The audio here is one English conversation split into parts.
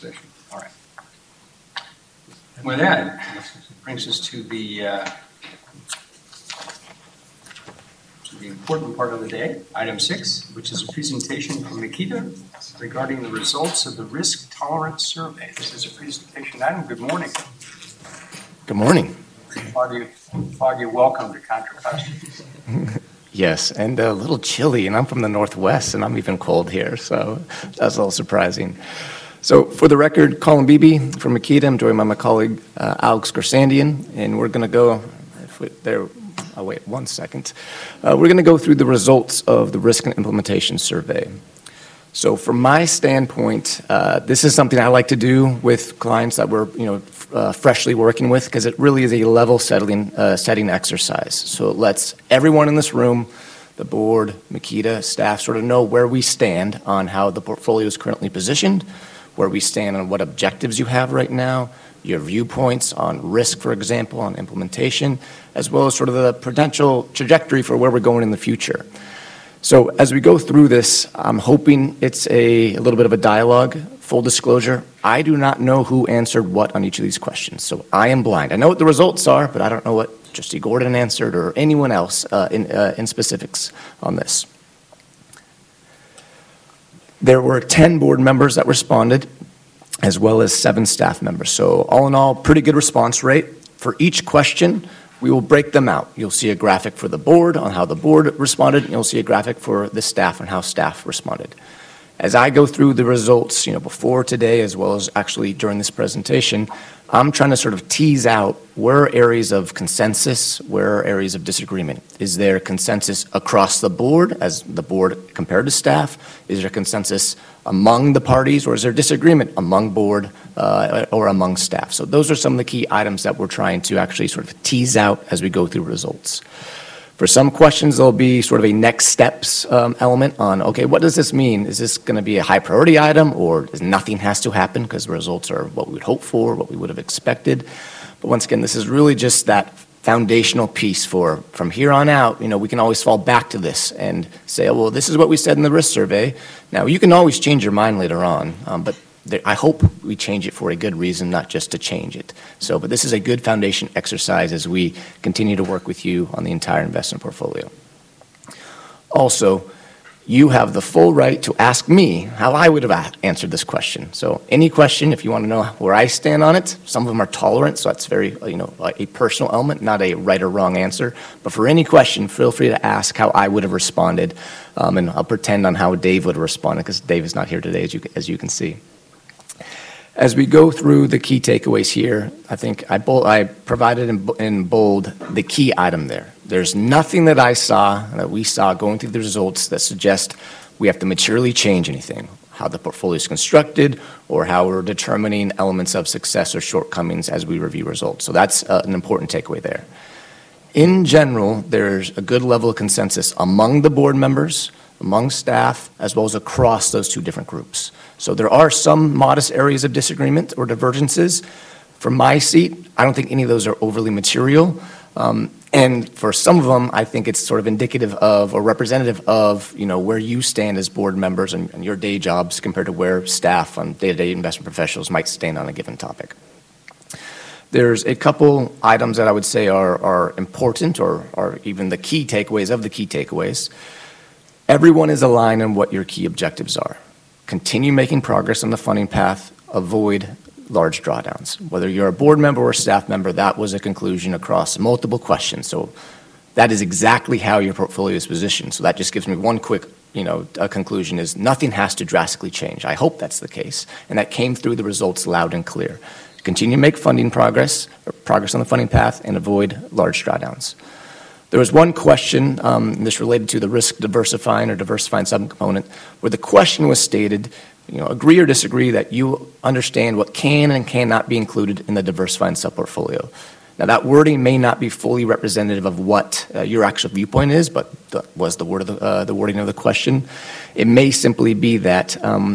All right. With that, brings us to the important part of the day, item 6, which is a presentation from Nikita regarding the results of the risk tolerance survey. This is a presentation item. Good morning. Good morning. Foggy, welcome to Contra Costa. Yes, and a little chilly, and I'm from the Northwest, and I'm even cold here, so that's a little surprising. So for the record, Colin Beebe from Makita. I'm joined by my colleague, Alex Garsandian, and we're going to go, I'll wait 1 second. We're going to go through the results of the risk and implementation survey. So from my standpoint, this is something I like to do with clients that we're freshly working with, because it really is a level setting exercise. So it lets everyone in this room, the board, Makita, staff, sort of know where we stand on how the portfolio is currently positioned, where we stand on what objectives you have right now, your viewpoints on risk, for example, on implementation, as well as sort of the potential trajectory for where we're going in the future. So as we go through this, I'm hoping it's a little bit of a dialogue. Full disclosure, I do not know who answered what on each of these questions, so I am blind. I know what the results are, but I don't know what Trustee Gordon answered or anyone else in specifics on this. There were 10 board members that responded, as well as 7 staff members. So all in all, pretty good response rate. For each question, we will break them out. You'll see a graphic for the board on how the board responded, and you'll see a graphic for the staff on how staff responded. As I go through the results, before today, as well as actually during this presentation, I'm trying to sort of tease out where are areas of consensus, where are areas of disagreement. Is there consensus across the board, as the board compared to staff? Is there consensus among the parties, or is there disagreement among board or among staff? So those are some of the key items that we're trying to actually sort of tease out as we go through results. For some questions, there'll be sort of a next steps element on, okay, what does this mean? Is this going to be a high priority item, or nothing has to happen because the results are what we would hope for, what we would have expected? But once again, this is really just that foundational piece for from here on out. We can always fall back to this and say, oh, well, this is what we said in the risk survey. Now, you can always change your mind later on, but I hope we change it for a good reason, not just to change it. But this is a good foundation exercise as we continue to work with you on the entire investment portfolio. Also, you have the full right to ask me how I would have answered this question. So any question, if you want to know where I stand on it, some of them are tolerant, so that's very, a personal element, not a right or wrong answer. But for any question, feel free to ask how I would have responded, and I'll pretend on how Dave would have responded, because Dave is not here today, as you can see. As we go through the key takeaways here, I think I provided in bold the key item there. There's nothing that we saw going through the results that suggest we have to materially change anything, how the portfolio is constructed, or how we're determining elements of success or shortcomings as we review results. So that's an important takeaway there. In general, there's a good level of consensus among the board members, among staff, as well as across those two different groups. So there are some modest areas of disagreement or divergences. From my seat, I don't think any of those are overly material. And for some of them, I think it's sort of indicative of or representative of, where you stand as board members and your day jobs compared to where staff on day-to-day investment professionals might stand on a given topic. There's a couple items that I would say are important or even the key takeaways of the key takeaways. Everyone is aligned on what your key objectives are. Continue making progress on the funding path, avoid large drawdowns. Whether you're a board member or a staff member, that was a conclusion across multiple questions. So that is exactly how your portfolio is positioned. So that just gives me one quick, a conclusion is nothing has to drastically change. I hope that's the case. And that came through the results loud and clear. Continue to make funding progress on the funding path, and avoid large drawdowns. There was one question, this related to the risk diversifying or diversifying subcomponent, where the question was stated, agree or disagree that you understand what can and cannot be included in the diversifying subportfolio. Now, that wording may not be fully representative of what your actual viewpoint is, but was the wording of the question. It may simply be that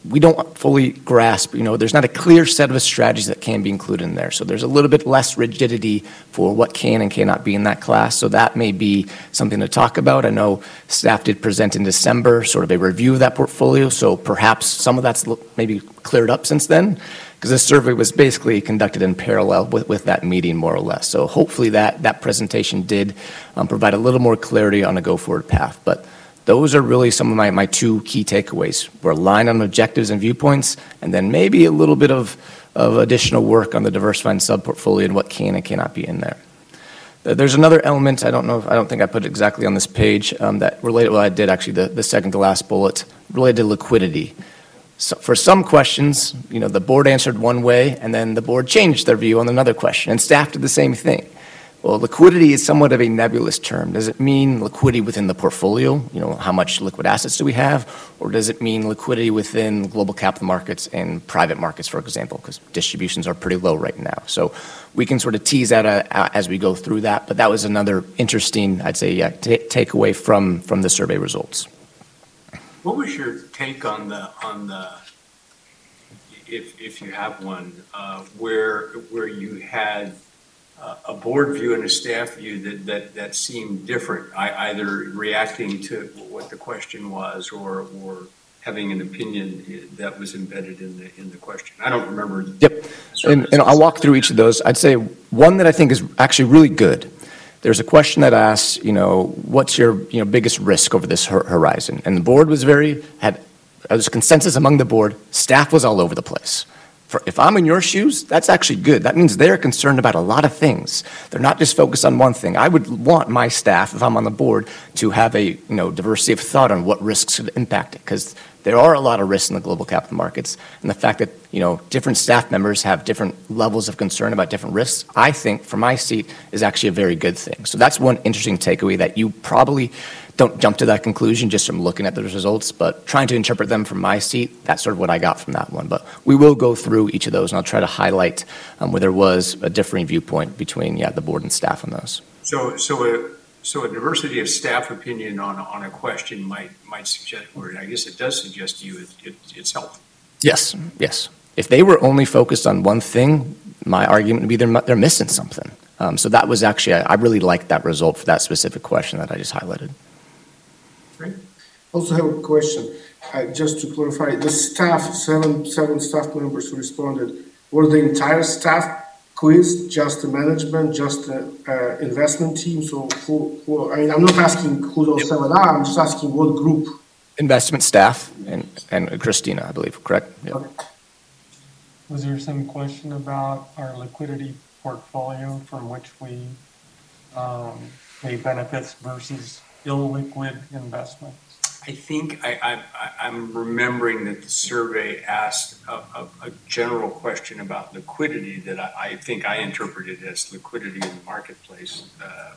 we don't fully grasp, there's not a clear set of strategies that can be included in there. So there's a little bit less rigidity for what can and cannot be in that class. So that may be something to talk about. I know staff did present in December sort of a review of that portfolio. So perhaps some of that's maybe cleared up since then, because this survey was basically conducted in parallel with that meeting, more or less. So hopefully that presentation did provide a little more clarity on a go-forward path. But those are really some of my two key takeaways. We're aligned on objectives and viewpoints, and then maybe a little bit of additional work on the diversified sub-portfolio and what can and cannot be in there. There's another element, I don't think I put it exactly on this page, that related, well, I did actually, the second to last bullet, related to liquidity. So for some questions, the board answered one way, and then the board changed their view on another question, and staff did the same thing. Well, liquidity is somewhat of a nebulous term. Does it mean liquidity within the portfolio? How much liquid assets do we have? Or does it mean liquidity within global capital markets and private markets, for example, because distributions are pretty low right now. So we can sort of tease out as we go through that, but that was another interesting, I'd say, takeaway from the survey results. What was your take on the if you have one, where you had a board view and a staff view that seemed different, either reacting to what the question was or having an opinion that was embedded in the question? I don't remember. Yep, and I'll walk through each of those. I'd say one that I think is actually really good. There's a question that asks, what's your biggest risk over this horizon? And the board was there was consensus among the board. Staff was all over the place. If I'm in your shoes, that's actually good. That means they're concerned about a lot of things. They're not just focused on one thing. I would want my staff, if I'm on the board, to have a diversity of thought on what risks could impact it, because there are a lot of risks in the global capital markets, and the fact that different staff members have different levels of concern about different risks, I think, from my seat, is actually a very good thing. So that's one interesting takeaway, that you probably don't jump to that conclusion just from looking at the results, but trying to interpret them from my seat, that's sort of what I got from that one. But we will go through each of those, and I'll try to highlight where there was a differing viewpoint between the board and staff on those. So a diversity of staff opinion on a question might suggest, or I guess it does suggest to you it's helpful. Yes. If they were only focused on one thing, my argument would be they're missing something. So that was actually, I really liked that result for that specific question that I just highlighted. Right. Also have a question. Just to clarify, the staff, seven staff members who responded, were the entire staff quizzed, just the management, just the investment team? So who I'm not asking who those seven are, I'm just asking what group? Investment staff and Christina, I believe, correct? Yep. Okay. Was there some question about our liquidity portfolio from which we pay benefits versus illiquid investments? I think I'm remembering that the survey asked a general question about liquidity that I think I interpreted as liquidity in the marketplace,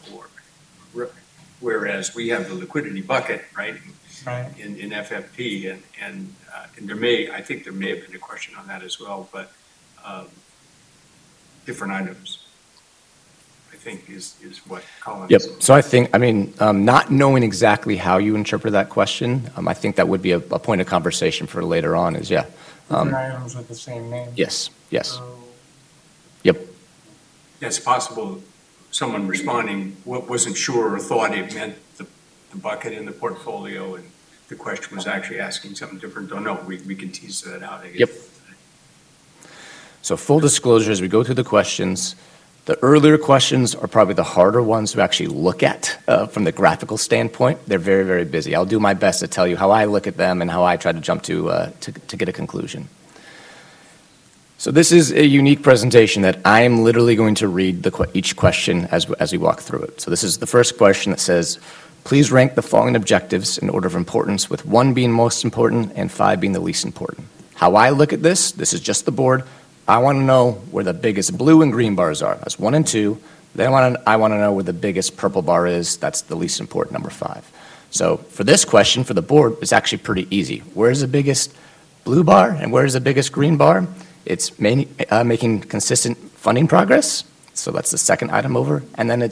whereas we have the liquidity bucket, right? In FFP, and I think there may have been a question on that as well, but different items, I think, is what Colin. Yep. So I think, not knowing exactly how you interpret that question, I think that would be a point of conversation for later on. Different items with the same name. Yes. So, yep. Yeah, it's possible someone responding wasn't sure or thought it meant the bucket in the portfolio, and the question was actually asking something different. Don't know. We can tease that out, I guess. Yep. So full disclosure, as we go through the questions, the earlier questions are probably the harder ones to actually look at from the graphical standpoint. They're very, very busy. I'll do my best to tell you how I look at them and how I try to jump to get a conclusion. So this is a unique presentation that I am literally going to read each question as we walk through it. So this is the first question that says, please rank the following objectives in order of importance, with 1 being most important and 5 being the least important. How I look at this is just the board. I want to know where the biggest blue and green bars are. That's 1 and 2. Then I want to know where the biggest purple bar is. That's the least important, number 5. So for this question, for the board, it's actually pretty easy. Where's the biggest blue bar and where's the biggest green bar? It's making consistent funding progress. So that's the second item over. And then it's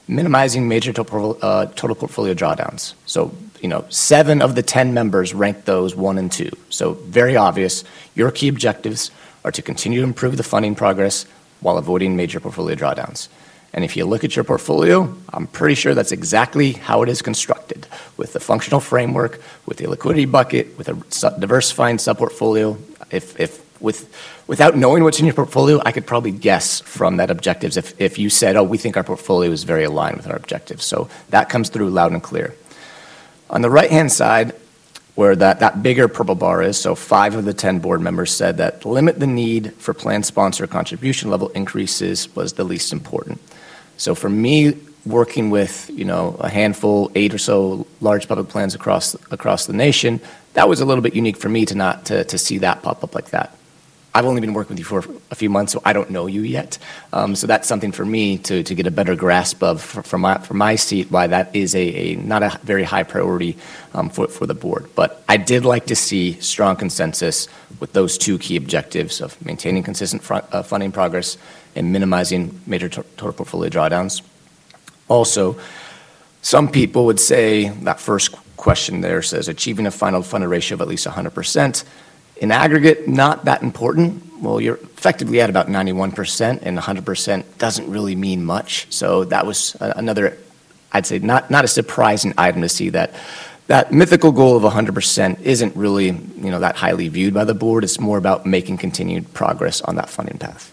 minimizing major total portfolio drawdowns. So, 7 of the 10 members ranked those 1 and 2. So very obvious, your key objectives are to continue to improve the funding progress while avoiding major portfolio drawdowns. And if you look at your portfolio, I'm pretty sure that's exactly how it is constructed, with the functional framework, with the liquidity bucket, with a diversifying sub-portfolio. Without knowing what's in your portfolio, I could probably guess from that objectives if you said, oh, we think our portfolio is very aligned with our objectives. So that comes through loud and clear. On the right-hand side, where that bigger purple bar is, so 5 of the 10 board members said that limit the need for plan sponsor contribution level increases was the least important. So for me, working with, a handful, 8 or so large public plans across the nation, that was a little bit unique for me to see that pop up like that. I've only been working with you for a few months, so I don't know you yet. So that's something for me to get a better grasp of from my seat, why that is not a very high priority for the board. But I did like to see strong consensus with those 2 key objectives of maintaining consistent funding progress and minimizing major total portfolio drawdowns. Also, some people would say that first question there says achieving a final funded ratio of at least 100%. In aggregate, not that important. Well, you're effectively at about 91%, and 100% doesn't really mean much. So that was another, I'd say, not a surprising item to see that mythical goal of 100% isn't really, that highly viewed by the board. It's more about making continued progress on that funding path.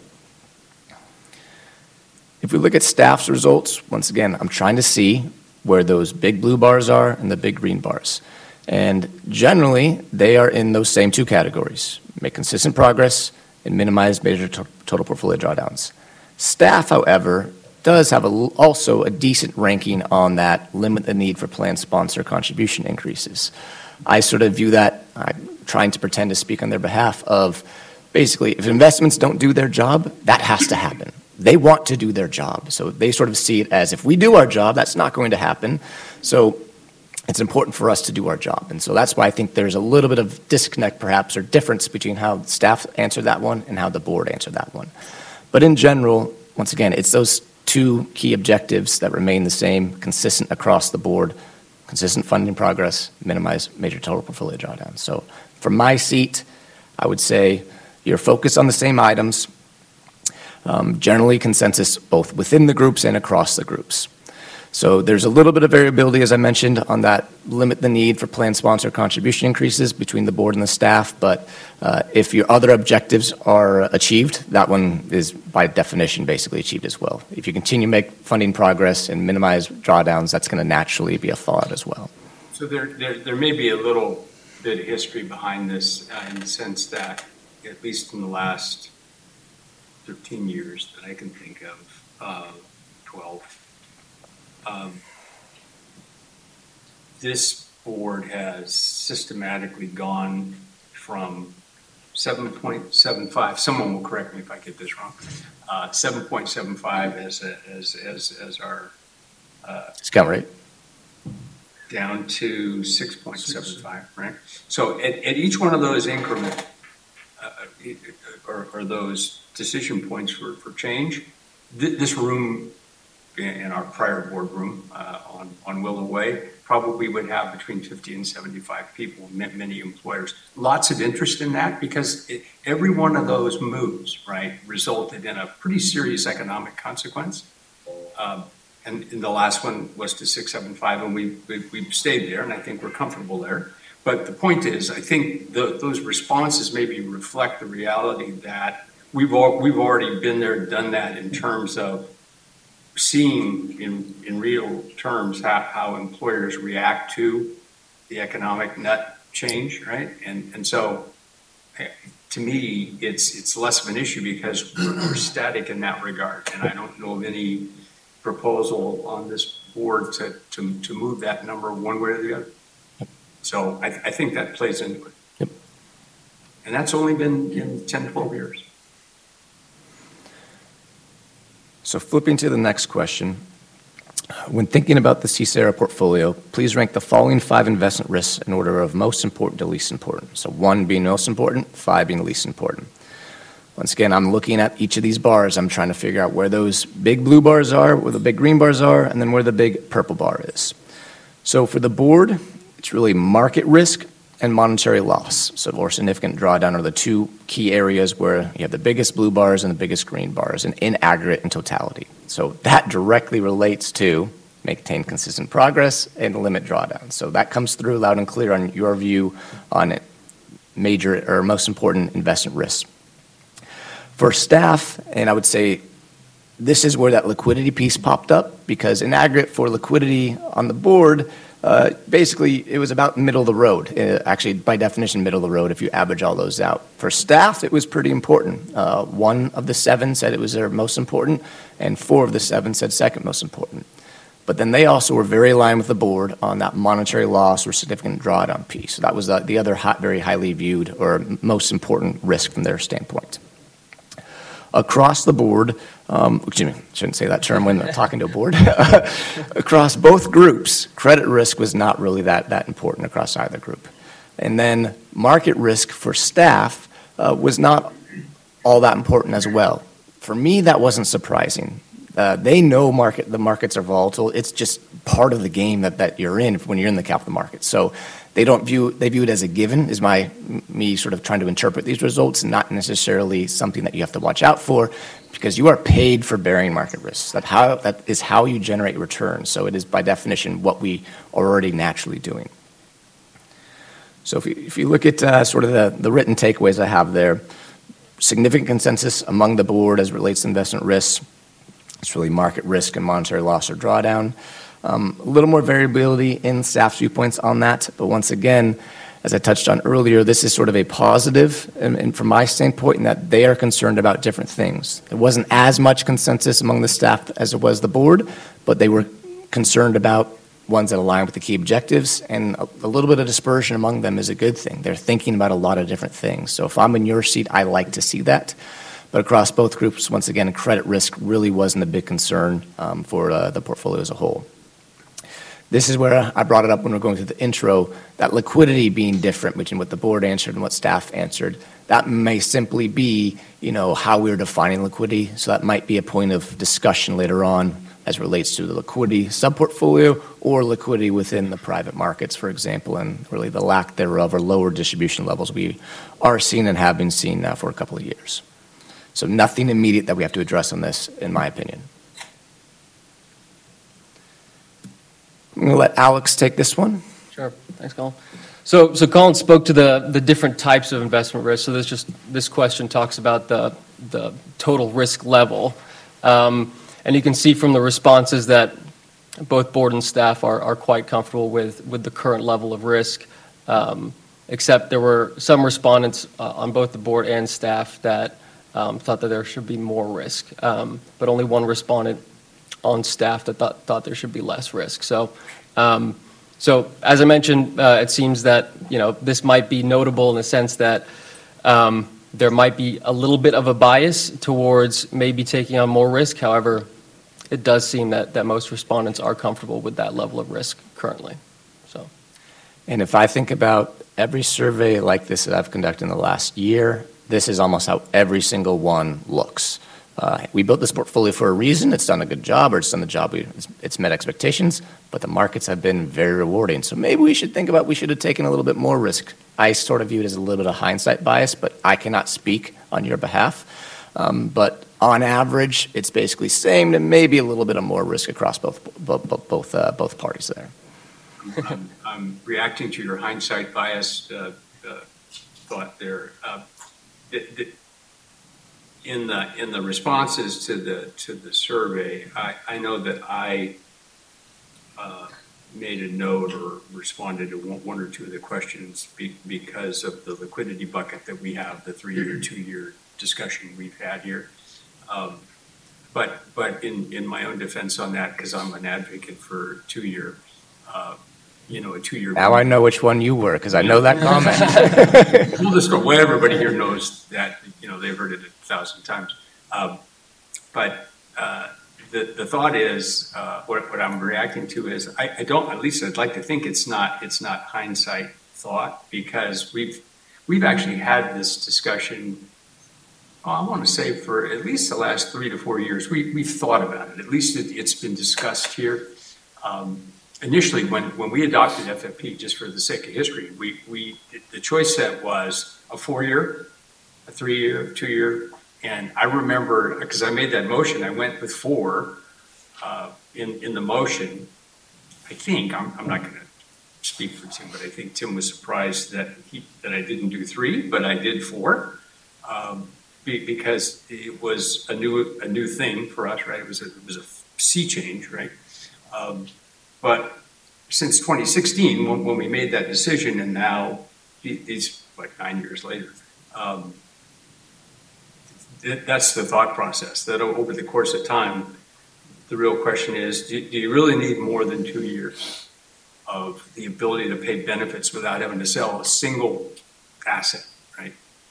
If we look at staff's results, once again, I'm trying to see where those big blue bars are and the big green bars. And generally, they are in those same 2 categories: make consistent progress and minimize major total portfolio drawdowns. Staff, however, does have also a decent ranking on that limit the need for plan sponsor contribution increases. I sort of view that, I'm trying to pretend to speak on their behalf, of basically, if investments don't do their job, that has to happen. They want to do their job. So they sort of see it as, if we do our job, that's not going to happen. So it's important for us to do our job. And so that's why I think there's a little bit of disconnect, perhaps, or difference between how staff answered that one and how the board answered that one. But in general, once again, it's those 2 key objectives that remain the same, consistent across the board: consistent funding progress, minimize major total portfolio drawdowns. So from my seat, I would say you're focused on the same items, generally consensus both within the groups and across the groups. So there's a little bit of variability, as I mentioned, on that limit the need for plan sponsor contribution increases between the board and the staff. But if your other objectives are achieved, that one is by definition basically achieved as well. If you continue to make funding progress and minimize drawdowns, that's going to naturally be a fallout as well. So there may be a little bit of history behind this in the sense that, at least in the last 13 years that I can think of, 12, this board has systematically gone from 7.75, someone will correct me if I get this wrong, 7.75 as our discount rate, down to 6.75, right? So at each one of those increments, or those decision points for change, this room in our prior boardroom on Willow Way probably would have between 50 and 75 people, many employers. Lots of interest in that because every one of those moves, right, resulted in a pretty serious economic consequence. And the last one was to 675, and we've stayed there, and I think we're comfortable there. But the point is, I think those responses maybe reflect the reality that we've already been there, done that in terms of seeing in real terms how employers react to the economic net change, right? And so to me, it's less of an issue because we're static in that regard. And I don't know of any proposal on this board to move that number one way or the other. So I think that plays into it. Yep. And that's only been in 10, 12 years. So flipping to the next question, when thinking about the CSARA portfolio, please rank the following 5 investment risks in order of most important to least important. So 1 being most important, 5 being least important. Once again, I'm looking at each of these bars. I'm trying to figure out where those big blue bars are, where the big green bars are, and then where the big purple bar is. So for the board, it's really market risk and monetary loss. So or significant drawdown are the two key areas where you have the biggest blue bars and the biggest green bars in aggregate and totality. So that directly relates to maintain consistent progress and limit drawdown. So that comes through loud and clear on your view on major or most important investment risks. For staff, and I would say this is where that liquidity piece popped up, because in aggregate for liquidity on the board, basically it was about middle of the road. Actually, by definition, middle of the road if you average all those out. For staff, it was pretty important. 1 of the 7 said it was their most important, and 4 of the 7 said second most important. But then they also were very aligned with the board on that monetary loss or significant drawdown piece. So that was the other very highly viewed or most important risk from their standpoint. Across the board, excuse me, shouldn't say that term when talking to a board. Across both groups, credit risk was not really that important across either group. And then market risk for staff was not all that important as well. For me, that wasn't surprising. They know the markets are volatile. It's just part of the game that you're in when you're in the capital markets. So they view it as a given, is me sort of trying to interpret these results, not necessarily something that you have to watch out for, because you are paid for bearing market risks. That is how you generate returns. So it is by definition what we are already naturally doing. So if you look at sort of the written takeaways I have there, significant consensus among the board as it relates to investment risks. It's really market risk and monetary loss or drawdown. A little more variability in staff's viewpoints on that, but once again, as I touched on earlier, this is sort of a positive, and from my standpoint, in that they are concerned about different things. There wasn't as much consensus among the staff as it was the board, but they were concerned about ones that align with the key objectives, and a little bit of dispersion among them is a good thing. They're thinking about a lot of different things. So if I'm in your seat, I like to see that. But across both groups, once again, credit risk really wasn't a big concern for the portfolio as a whole. This is where I brought it up when we we're going through the intro, that liquidity being different between what the board answered and what staff answered. That may simply be, how we're defining liquidity. So that might be a point of discussion later on as it relates to the liquidity sub-portfolio or liquidity within the private markets, for example, and really the lack thereof or lower distribution levels we are seeing and have been seeing now for a couple of years. So nothing immediate that we have to address on this, in my opinion. I'm going to let Alex take this one. Sure. Thanks, Colin. So Colin spoke to the different types of investment risk. So this question talks about the total risk level. And you can see from the responses that both board and staff are quite comfortable with the current level of risk, except there were some respondents on both the board and staff that thought that there should be more risk, but only one respondent on staff that thought there should be less risk. So as I mentioned, it seems that this might be notable in the sense that there might be a little bit of a bias towards maybe taking on more risk. However, it does seem that most respondents are comfortable with that level of risk currently. So, and if I think about every survey like this that I've conducted in the last year, this is almost how every single one looks. We built this portfolio for a reason. It's done a good job, or it's done the job. It's met expectations, but the markets have been very rewarding. So maybe we should think about we should have taken a little bit more risk. I sort of view it as a little bit of hindsight bias, but I cannot speak on your behalf. But on average, it's basically same and maybe a little bit of more risk across both parties there. I'm reacting to your hindsight bias thought there. In the responses to the survey, I know that I made a note or responded to one or two of the questions because of the liquidity bucket that we have, the 3-year, 2-year discussion we've had here. But in my own defense on that, because I'm an advocate for 2-year, a 2-year. Now I know which one you were, because I know that comment. We'll just go, everybody here knows that, they've heard it 1,000 times. But the thought is, what I'm reacting to is, I don't, at least I'd like to think it's not hindsight thought, because we've actually had this discussion I want to say for at least the last 3 to 4 years, we've thought about it. At least it's been discussed here. Initially, when we adopted FFP, just for the sake of history, the choice set was a 4-year, a 3-year, 2-year. And I remember, because I made that motion, I went with 4 in the motion. I think, I'm not going to speak for Tim, but I think Tim was surprised that I didn't do 3, but I did 4. Because it was a new thing for us, right? It was a sea change, right? But since 2016, when we made that decision, and now these like 9 years later, that's the thought process. That over the course of time, the real question is: do you really need more than 2 years of the ability to pay benefits without having to sell a single asset, right?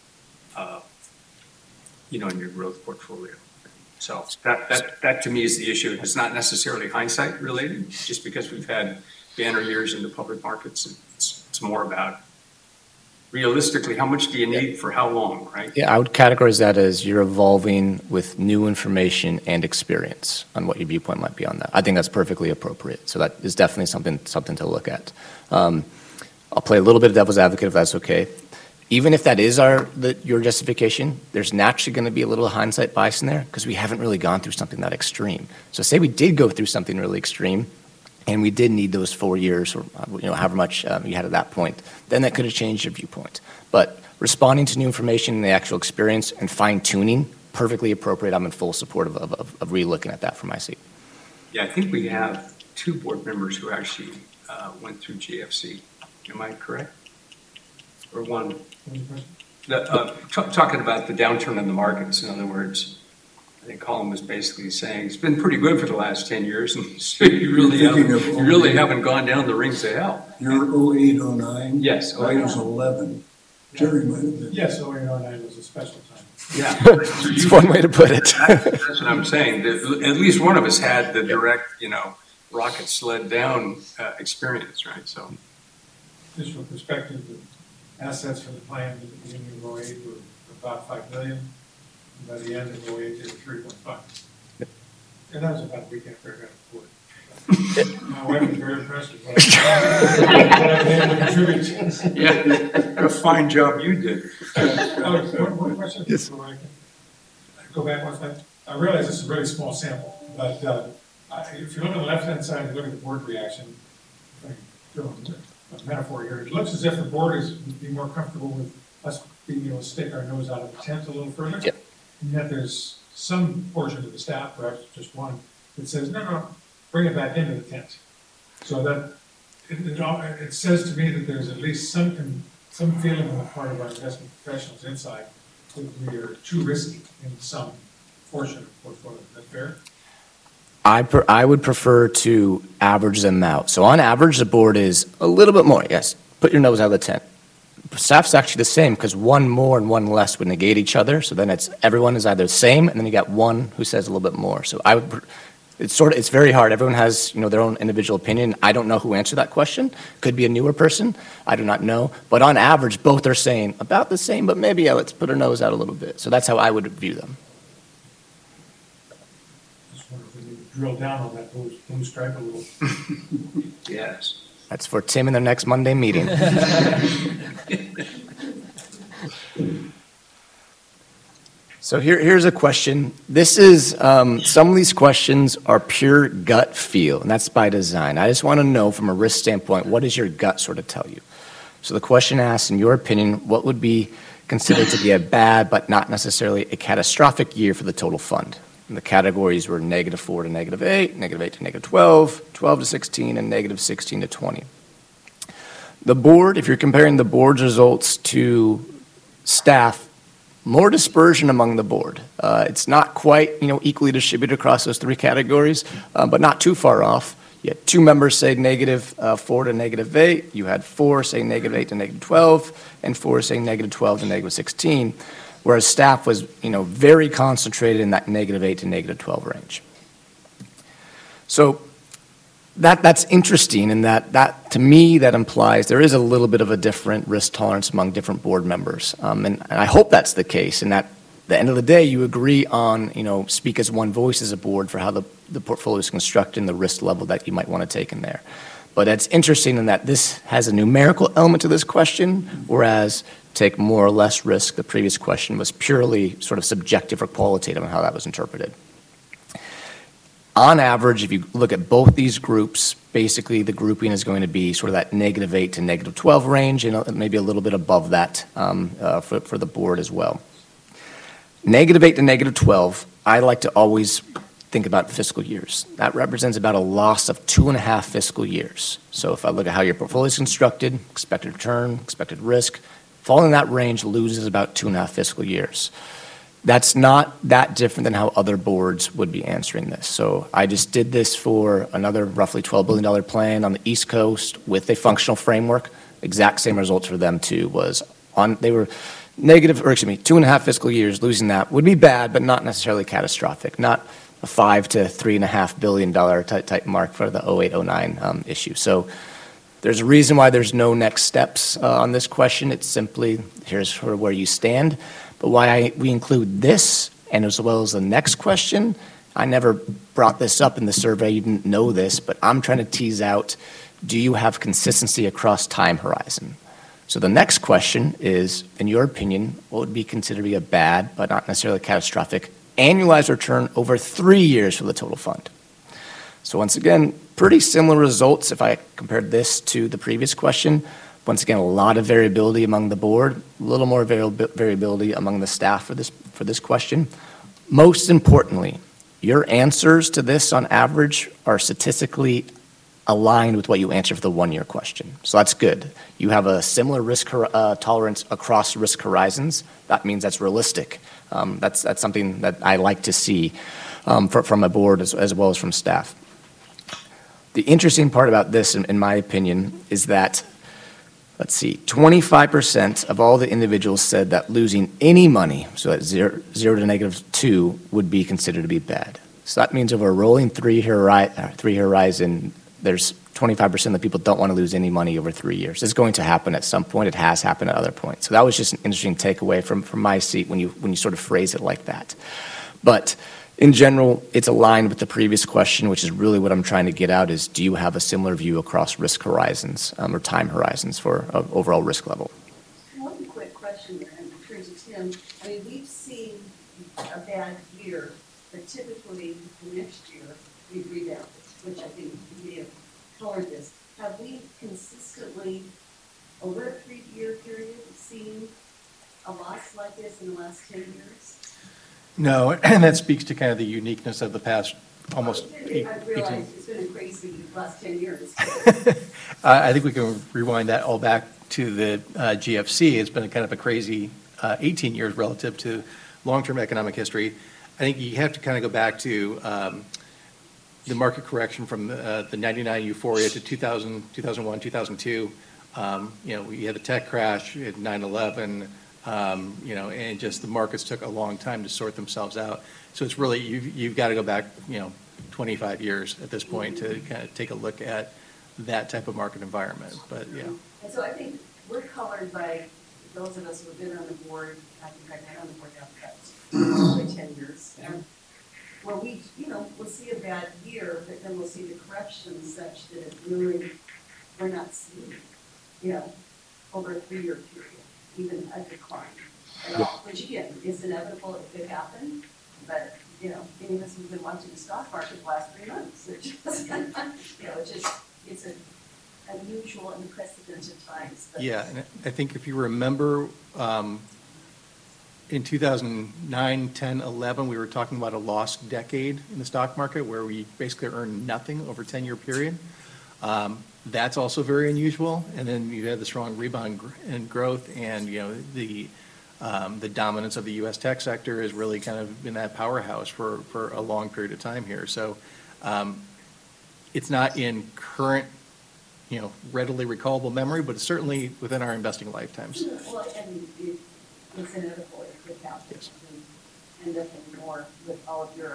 In your growth portfolio. So that to me is the issue. It's not necessarily hindsight related, just because we've had banner years in the public markets. It's more about realistically, how much do you need for how long, right? Yeah, I would categorize that as you're evolving with new information and experience on what your viewpoint might be on that. I think that's perfectly appropriate. So that is definitely something to look at. I'll play a little bit of devil's advocate if that's okay. Even if that is your justification, there's naturally going to be a little hindsight bias in there because we haven't really gone through something that extreme. So say we did go through something really extreme and we did need those 4 years or however much you had at that point, then that could have changed your viewpoint. But responding to new information and the actual experience and fine-tuning, perfectly appropriate. I'm in full support of re-looking at that for my seat. Yeah, I think we have 2 board members who actually went through GFC. Am I correct? Or 1? Talking about the downturn in the markets, in other words, I think Colin was basically saying it's been pretty good for the last 10 years, and so you really haven't gone down the rings of hell. You're 08, 09? Yes. I was 11. Jerry might have been. Yes, 08, 09 was a special time. Yeah. It's one way to put it. That's what I'm saying. At least one of us had the direct, rocket sled down experience, right? So, just for perspective, the assets for the plan at the beginning of 08 were about $5 million. And by the end of 08, they were 3.5. And that was about a week after I got employed. My wife was very impressed with what I've been able to contribute. Yeah, what a fine job you did. One question? Yes. Before I can go back one second. I realize this is a really small sample, but if you look on the left-hand side and look at the board reaction, if I can throw in a metaphor here, it looks as if the board would be more comfortable with us being able to stick our nose out of the tent a little further. Yep. And yet there's some portion of the staff, perhaps just one, that says, no, bring it back into the tent. So that it says to me that there's at least some feeling on the part of our investment professionals inside that we are too risky in some portion of the portfolio. Is that fair? I would prefer to average them out. So on average, the board is a little bit more. Yes, put your nose out of the tent. Staff's actually the same because one more and one less would negate each other. So then everyone is either the same, and then you got one who says a little bit more. So it's very hard. Everyone has their own individual opinion. I don't know who answered that question. Could be a newer person. I do not know. But on average, both are saying about the same, but maybe let's put our nose out a little bit. So that's how I would view them. Just wonder if we need to drill down on that blue stripe a little. Yes. That's for Tim in the next Monday meeting. So here's a question. This is, some of these questions are pure gut feel, and that's by design. I just want to know from a risk standpoint, what does your gut sort of tell you? So the question asks, in your opinion, what would be considered to be a bad but not necessarily a catastrophic year for the total fund? And the categories were -4 to -8, -8 to -12, 12 to 16, and -16 to 20. The board, if you're comparing the board's results to staff, more dispersion among the board. It's not quite, equally distributed across those 3 categories, but not too far off. You had 2 members say -4 to -8. You had 4 saying -8 to -12, and 4 saying -12 to -16. Whereas staff was, very concentrated in that -8 to -12 range. So that's interesting in that to me, that implies there is a little bit of a different risk tolerance among different board members. And I hope that's the case, and that the end of the day, you agree on, speak as one voice as a board for how the portfolio is constructed and the risk level that you might want to take in there. But it's interesting in that this has a numerical element to this question, whereas take more or less risk, the previous question was purely sort of subjective or qualitative on how that was interpreted. On average, if you look at both these groups, basically the grouping is going to be sort of that -8 to -12 range, and maybe a little bit above that for the board as well. -8 to -12, I like to always think about fiscal years. That represents about a loss of 2.5 fiscal years. So if I look at how your portfolio is constructed, expected return, expected risk, falling in that range loses about 2.5 fiscal years. That's not that different than how other boards would be answering this. So I just did this for another roughly $12 billion plan on the East Coast with a functional framework. Exact same results for them too. They were negative, or excuse me, 2.5 fiscal years. Losing that would be bad, but not necessarily catastrophic. Not a $5 to $3.5 billion type mark for the 08-09 issue. So there's a reason why there's no next steps on this question. It's simply here's sort of where you stand. But why we include this, and as well as the next question, I never brought this up in the survey, you didn't know this, but I'm trying to tease out, do you have consistency across time horizon? So the next question is, in your opinion, what would be considered to be a bad, but not necessarily catastrophic, annualized return over 3 years for the total fund? So once again, pretty similar results if I compared this to the previous question. Once again, a lot of variability among the board, a little more variability among the staff for this question. Most importantly, your answers to this on average are statistically aligned with what you answer for the 1-year question. So that's good. You have a similar risk tolerance across risk horizons. That means that's realistic. That's something that I like to see from a board as well as from staff. The interesting part about this, in my opinion, is that 25% of all the individuals said that losing any money, so at 0 to -2, would be considered to be bad. So that means over a rolling three-year horizon, there's 25% of the people don't want to lose any money over 3 years. It's going to happen at some point. It has happened at other points. So that was just an interesting takeaway from my seat when you sort of phrase it like that. But in general, it's aligned with the previous question, which is really what I'm trying to get out is, do you have a similar view across risk horizons or time horizons for overall risk level? One quick question, and I'm curious to Tim. I mean, we've seen a bad year, but typically the next year we rebound, which I think we have colored this. Have we consistently, over a 3-year period, seen a loss like this in the last 10 years? No, and that speaks to kind of the uniqueness of the past almost I realize it's been a crazy last 10 years. I think we can rewind that all back to the GFC. It's been a kind of a crazy 18 years relative to long-term economic history. I think you have to kind of go back to the market correction from the 99 euphoria to 2000, 2001, 2002. We had the tech crash, we had 9/11, and just the markets took a long time to sort themselves out. So it's really, you've got to go back, 25 years at this point to kind of take a look at that type of market environment. But yeah. And so I think we're colored by those of us who have been on the board. I think I've been on the board now for 10 years. And where we'll see a bad year, but then we'll see the correction such that it really, we're not seeing, over a 3-year period, even a decline at all, which again is inevitable. It could happen, but any of us who've been watching the stock market the last 3 months, it's an unusual and unprecedented times. But yeah, and I think if you remember, in 2009, 10, 11, we were talking about a lost decade in the stock market where we basically earned nothing over a 10-year period. That's also very unusual. And then you had the strong rebound and growth, and the dominance of the U.S. tech sector has really kind of been that powerhouse for a long period of time here. So it's not in current, readily recallable memory, but it's certainly within our investing lifetimes. Well, and it's inevitable. It could happen. Yes. And definitely more with all of Europe.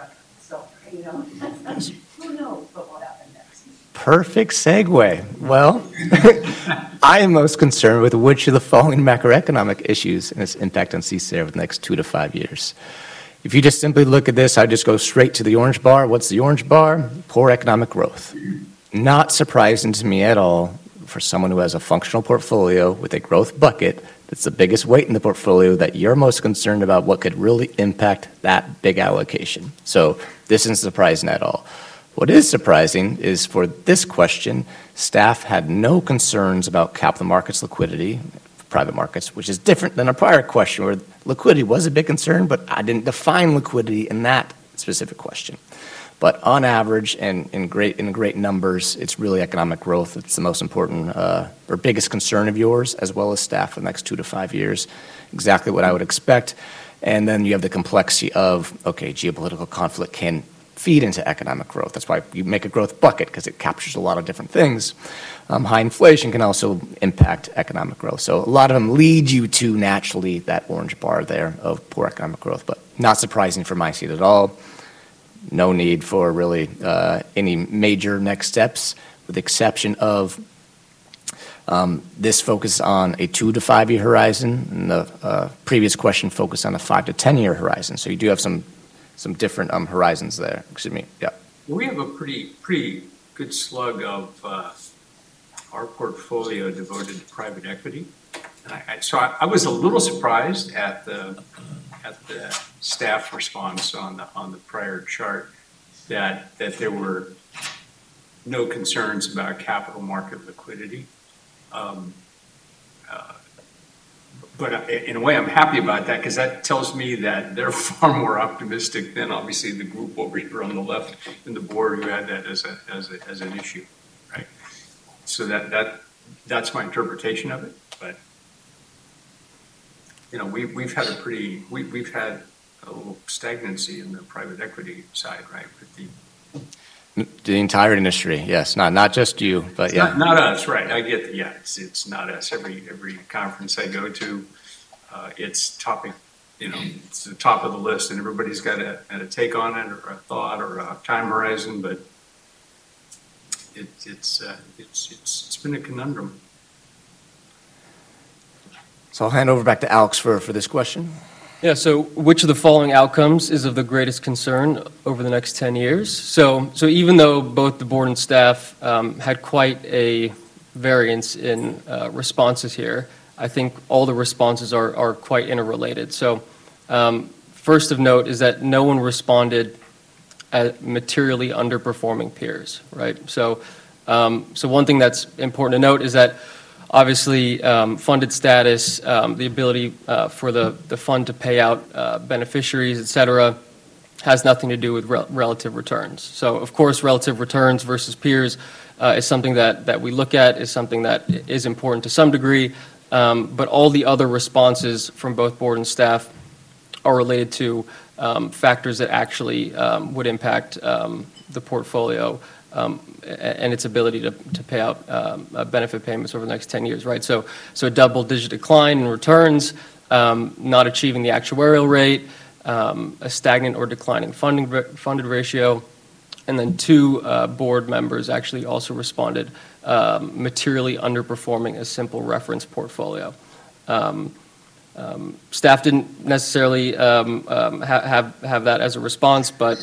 so, you know, who knows what will happen next? Perfect segue. Well, I am most concerned with which of the following macroeconomic issues and its impact on CSARE over the next 2 to 5 years. If you just simply look at this, I just go straight to the orange bar. What's the orange bar? Poor economic growth. Not surprising to me at all for someone who has a functional portfolio with a growth bucket that's the biggest weight in the portfolio that you're most concerned about what could really impact that big allocation. So this isn't surprising at all. What is surprising is for this question, staff had no concerns about capital markets liquidity, private markets, which is different than a prior question where liquidity was a big concern, but I didn't define liquidity in that specific question. But on average and in great numbers, it's really economic growth. It's the most important or biggest concern of yours, as well as staff for the next 2 to 5 years. Exactly what I would expect. And then you have the complexity of, okay, geopolitical conflict can feed into economic growth. That's why you make a growth bucket, because it captures a lot of different things. High inflation can also impact economic growth. So a lot of them lead you to naturally that orange bar there of poor economic growth, but not surprising from my seat at all. No need for really any major next steps, with the exception of this focus on a 2 to 5 year horizon, and the previous question focused on a 5 to 10 year horizon. So you do have some different horizons there. Excuse me. Yeah. We have a pretty good slug of our portfolio devoted to private equity. And so I was a little surprised at the staff response on the prior chart that there were no concerns about capital market liquidity. But in a way, I'm happy about that, because that tells me that they're far more optimistic than obviously the group over here on the left in the board who had that as an issue, right? So that's my interpretation of it. But you know, we've had we've had a little stagnancy in the private equity side, right? With the entire industry, yes, not just you, but yeah. Not us, right? I get that. Yeah, it's not us. Every conference I go to, it's topic. You know, it's the top of the list, and everybody's got a take on it, or a thought, or a time horizon. But it's been a conundrum. So I'll hand over back to Alex for this question. Yeah, so which of the following outcomes is of the greatest concern over the next 10 years? So even though both the board and staff had quite a variance in responses here, I think all the responses are quite interrelated. So first of note is that no one responded at materially underperforming peers, right? So one thing that's important to note is that obviously, funded status, the ability for the fund to pay out beneficiaries, et cetera, has nothing to do with relative returns. So, of course, relative returns versus peers is something that we look at, is something that is important to some degree, but all the other responses from both board and staff are related to factors that actually would impact the portfolio and its ability to pay out benefit payments over the next 10 years, right? So a double-digit decline in returns, not achieving the actuarial rate, a stagnant or declining funded ratio, and then 2 board members actually also responded materially underperforming a simple reference portfolio. Staff didn't necessarily have that as a response, but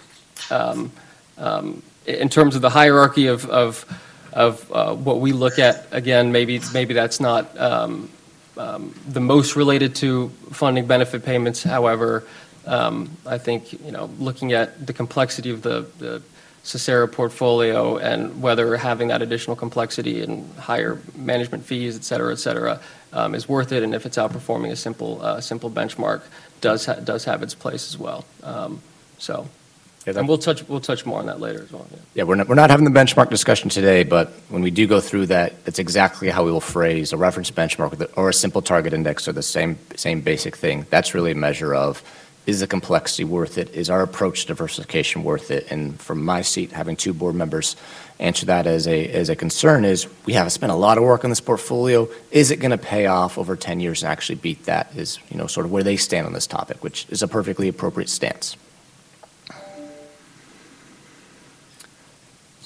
in terms of the hierarchy of what we look at, again, maybe that's not the most related to funding benefit payments. However, I think, you know, looking at the complexity of the CSARE portfolio and whether having that additional complexity and higher management fees, et cetera, is worth it, and if it's outperforming a simple benchmark, does have its place as well. Yeah, and we'll touch more on that later as well. Yeah, we're not having the benchmark discussion today, but when we do go through that, that's exactly how we will phrase a reference benchmark or a simple target index, or the same basic thing. That's really a measure of, is the complexity worth it? Is our approach to diversification worth it? And from my seat, having 2 board members answer that as a concern is, we have spent a lot of work on this portfolio. Is it going to pay off over 10 years and actually beat that? Is, you know, sort of where they stand on this topic, which is a perfectly appropriate stance.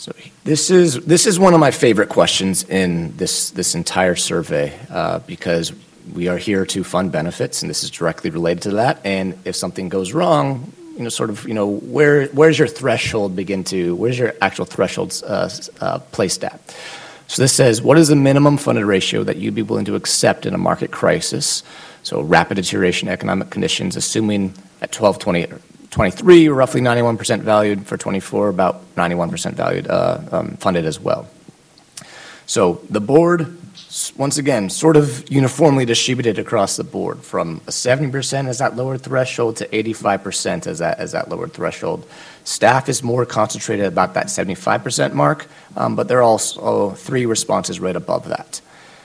So this is one of my favorite questions in this entire survey, because we are here to fund benefits, and this is directly related to that. And if something goes wrong, where's your threshold where's your actual thresholds placed at? So this says, what is the minimum funded ratio that you'd be willing to accept in a market crisis? So rapid deterioration in economic conditions, assuming at 23, roughly 91% valued, for 24, about 91% valued, funded as well. So the board, once again, sort of uniformly distributed across the board, from a 70% as that lower threshold to 85% as that lower threshold. Staff is more concentrated about that 75% mark, but there are also 3 responses right above that.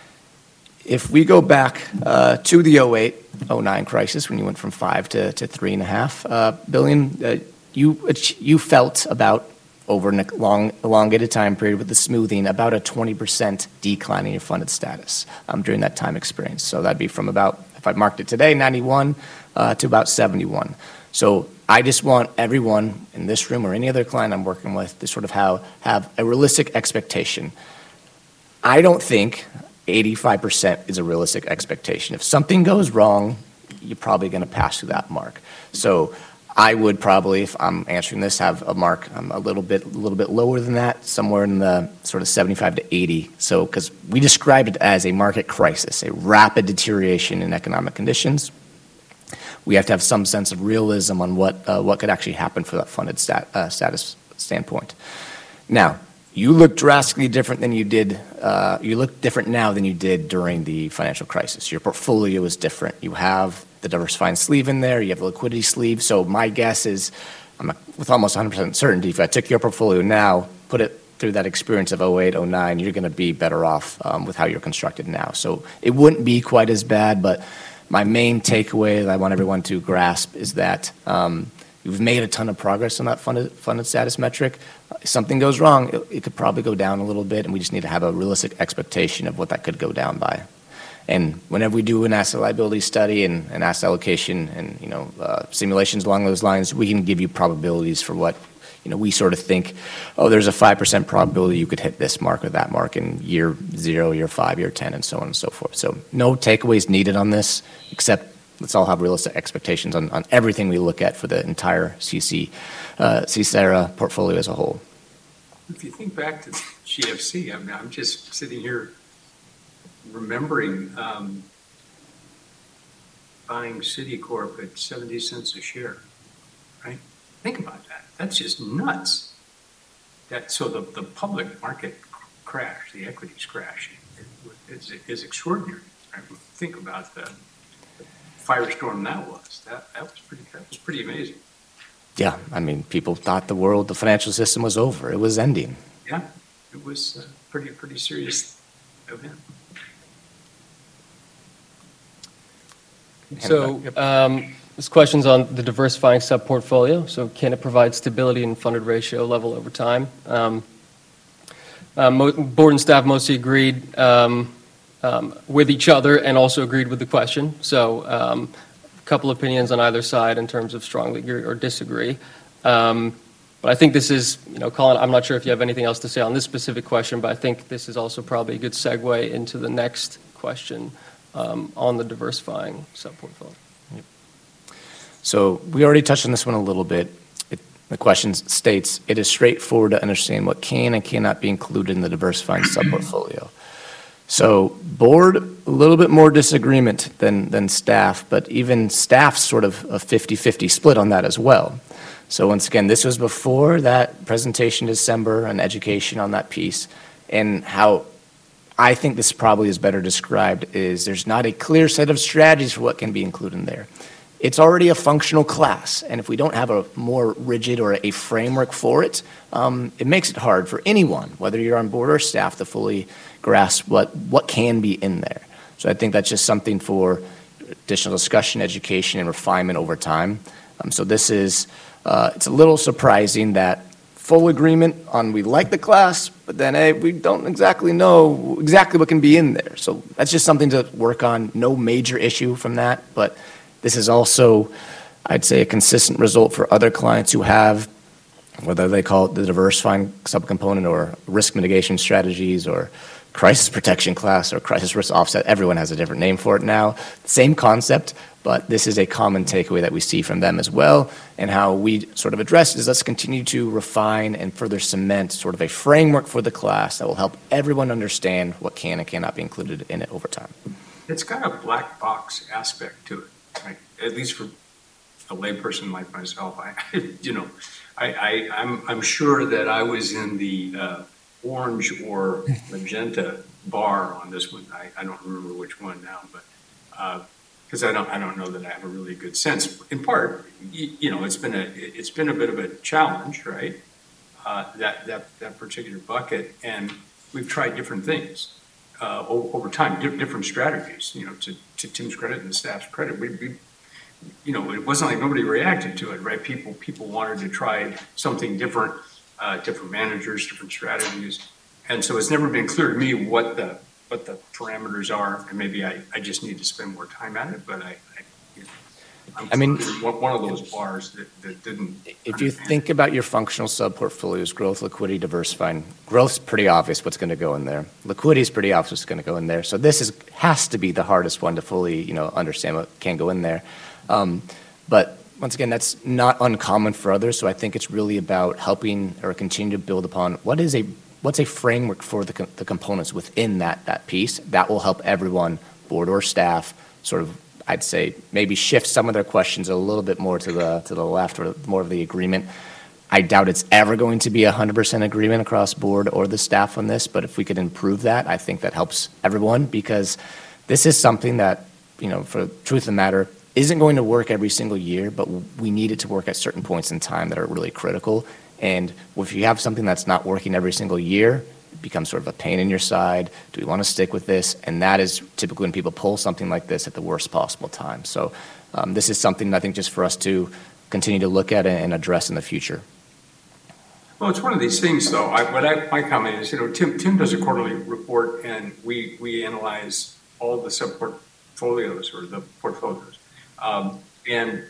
If we go back to the 08-09 crisis, when you went from 5 to 3.5 billion, you felt about, over a long, elongated time period with the smoothing, about a 20% decline in your funded status during that time experience. So that'd be from about, if I marked it today, 91 to about 71. So I just want everyone in this room or any other client I'm working with to sort of have a realistic expectation. I don't think 85% is a realistic expectation. If something goes wrong, you're probably going to pass through that mark. So I would probably, if I'm answering this, have a mark a little bit lower than that, somewhere in the sort of 75 to 80. So, because we described it as a market crisis, a rapid deterioration in economic conditions, we have to have some sense of realism on what could actually happen for that funded status standpoint. Now, you look drastically different than you did. You look different now than you did during the financial crisis. Your portfolio is different. You have the diversifying sleeve in there. You have the liquidity sleeve. So my guess is, with almost 100% certainty, if I took your portfolio now, put it through that experience of 08, 09, you're going to be better off with how you're constructed now. So it wouldn't be quite as bad, but my main takeaway that I want everyone to grasp is that you've made a ton of progress on that funded status metric. If something goes wrong, it could probably go down a little bit, and we just need to have a realistic expectation of what that could go down by. And whenever we do an asset liability study and an asset allocation and simulations along those lines, we can give you probabilities for what we sort of think. Oh, there's a 5% probability you could hit this mark or that mark in year 0, year 5, year 10, and so on and so forth. So no takeaways needed on this, except let's all have realistic expectations on everything we look at for the entire CSARA portfolio as a whole. If you think back to the GFC, I'm just sitting here remembering buying Citicorp at 70 cents a share, right? Think about that. That's just nuts. So the public market crash, the equities crash, is extraordinary. Right? Think about the firestorm that was. That was pretty amazing. Yeah, people thought the financial system was over. It was ending. Yeah, it was a pretty serious event. So this question's on the diversifying sub-portfolio. So can it provide stability and funded ratio level over time? Board and staff mostly agreed with each other and also agreed with the question. So a couple opinions on either side in terms of strongly agree or disagree. But I think this is, Colin, I'm not sure if you have anything else to say on this specific question, but I think this is also probably a good segue into the next question on the diversifying sub-portfolio. Yep. So we already touched on this one a little bit. The question states, it is straightforward to understand what can and cannot be included in the diversifying sub-portfolio. So board, a little bit more disagreement than staff, but even staff's sort of a 50-50 split on that as well. So once again, this was before that presentation in December on education on that piece, and how I think this probably is better described is there's not a clear set of strategies for what can be included in there. It's already a functional class, and if we don't have a more rigid or a framework for it, it makes it hard for anyone, whether you're on board or staff, to fully grasp what can be in there. So I think that's just something for additional discussion, education, and refinement over time. So this is, it's a little surprising that full agreement on we like the class, but then hey, we don't exactly know exactly what can be in there. So that's just something to work on. No major issue from that, but this is also, I'd say, a consistent result for other clients who have whether they call it the diversifying subcomponent or risk mitigation strategies or crisis protection class or crisis risk offset. Everyone has a different name for it now. Same concept, but this is a common takeaway that we see from them as well. And how we sort of address it is let's continue to refine and further cement sort of a framework for the class that will help everyone understand what can and cannot be included in it over time. It's got a black box aspect to it, right? At least for a layperson like myself. I'm sure that I was in the orange or magenta bar on this one. I don't remember which one now, but because I don't know that I have a really good sense. In part, it's been a bit of a challenge, right? That particular bucket, and we've tried different things over time, different strategies. To Tim's credit and the staff's credit, we it wasn't like nobody reacted to it, right? People wanted to try something different. Different managers, different strategies. And so it's never been clear to me what the parameters are, and maybe I just need to spend more time at it, but I mean, one of those bars that didn't. If you think about your functional sub-portfolios, growth, liquidity, diversifying, growth's pretty obvious what's going to go in there. Liquidity is pretty obvious what's going to go in there. So this has to be the hardest one to fully, understand what can go in there. But once again, that's not uncommon for others, so I think it's really about helping or continue to build upon what's a framework for the components within that piece that will help everyone, board or staff, sort of, I'd say, maybe shift some of their questions a little bit more to the left or more of the agreement. I doubt it's ever going to be 100% agreement across board or the staff on this, but if we could improve that, I think that helps everyone, because this is something that, for the truth of the matter, isn't going to work every single year, but we need it to work at certain points in time that are really critical. And if you have something that's not working every single year, it becomes sort of a pain in your side. Do we want to stick with this? And that is typically when people pull something like this at the worst possible time. So this is something I think just for us to continue to look at and address in the future. Well, it's one of these things, though. My comment is, Tim does a quarterly report, and we analyze all the sub-portfolios or the portfolios. And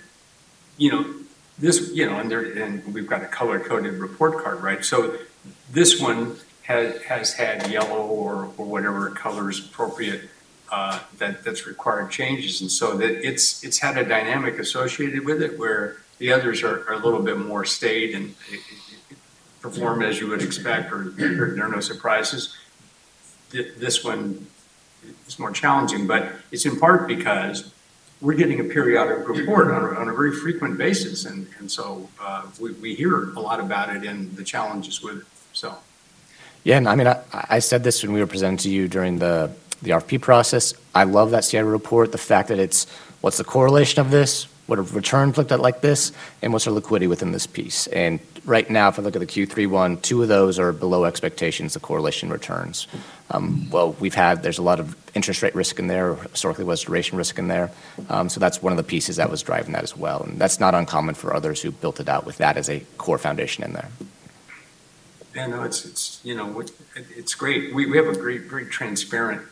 we've got a color-coded report card, right? So this one has had yellow or whatever color is appropriate that's required changes, and so that it's had a dynamic associated with it where the others are a little bit more staid and perform as you would expect, or there are no surprises. This one is more challenging, but it's in part because we're getting a periodic report on a very frequent basis, and so we hear a lot about it and the challenges with it. So, yeah, and I mean, I said this when we were presenting to you during the RFP process. I love that CIO report. The fact that it's what's the correlation of this, what a return looked at like this, and what's our liquidity within this piece. And right now, if I look at the Q3 one, 2 of those are below expectations, the correlation returns. There's a lot of interest rate risk in there, or historically was duration risk in there. So that's one of the pieces that was driving that as well. And that's not uncommon for others who built it out with that as a core foundation in there. Yeah, no, it's great. We have a very transparent,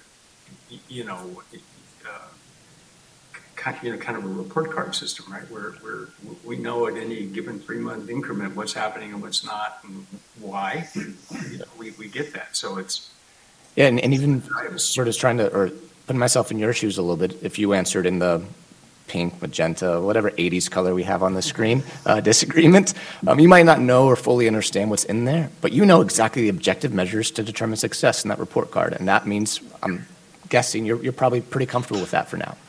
kind of a report card system, right? Where we know at any given 3-month increment what's happening and what's not and why. We get that. So it's. Yeah, and even sort of trying to, or putting myself in your shoes a little bit, if you answered in the pink, magenta, whatever 80s color we have on the screen, disagreement, you might not know or fully understand what's in there, but you know exactly the objective measures to determine success in that report card. And that means, I'm guessing, you're probably pretty comfortable with that for now.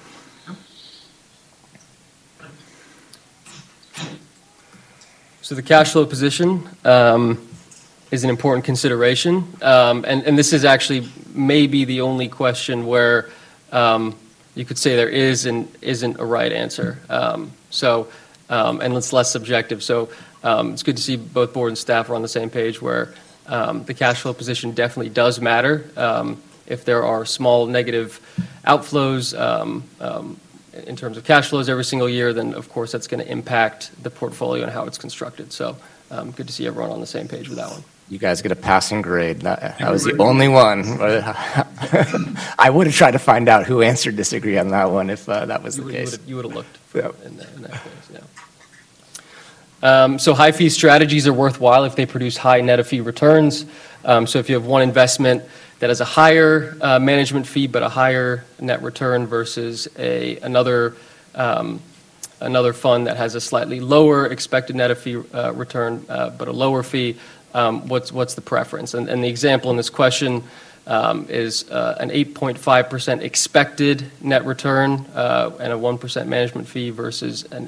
So the cash flow position is an important consideration. And this is actually maybe the only question where you could say there is and isn't a right answer. And it's less subjective. So it's good to see both board and staff are on the same page where the cash flow position definitely does matter. If there are small negative outflows in terms of cash flows every single year, then of course that's going to impact the portfolio and how it's constructed. So good to see everyone on the same page with that one. You guys get a passing grade. I was the only one. I would have tried to find out who answered disagree on that one if that was the case. You would have looked Yep. in that case, yeah. So high fee strategies are worthwhile if they produce high net of fee returns. So if you have one investment that has a higher management fee but a higher net return versus another fund that has a slightly lower expected net of fee return but a lower fee, what's the preference? And the example in this question is an 8.5% expected net return and a 1% management fee versus an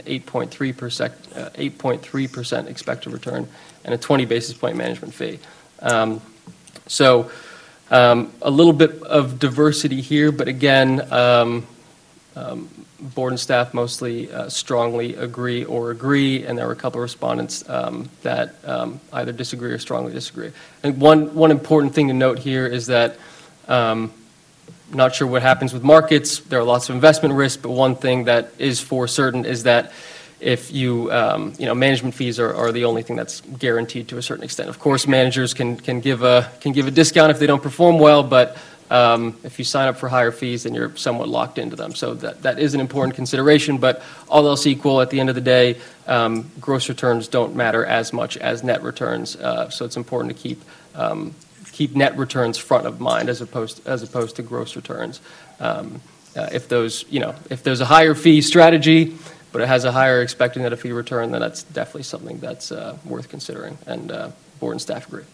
8.3% expected return and a 20 basis point management fee. So a little bit of diversity here, but again, board and staff mostly strongly agree or agree, and there were a couple of respondents that either disagree or strongly disagree. I think one important thing to note here is that not sure what happens with markets. There are lots of investment risk, but one thing that is for certain is that if management fees are the only thing that's guaranteed to a certain extent. Of course, managers can give a discount if they don't perform well, but if you sign up for higher fees, then you're somewhat locked into them. So that is an important consideration, but all else equal, at the end of the day, gross returns don't matter as much as net returns. So it's important to keep net returns front of mind as opposed to gross returns. If there's a higher fee strategy, but it has a higher expected net of fee return, then that's definitely something that's worth considering, and board and staff agree.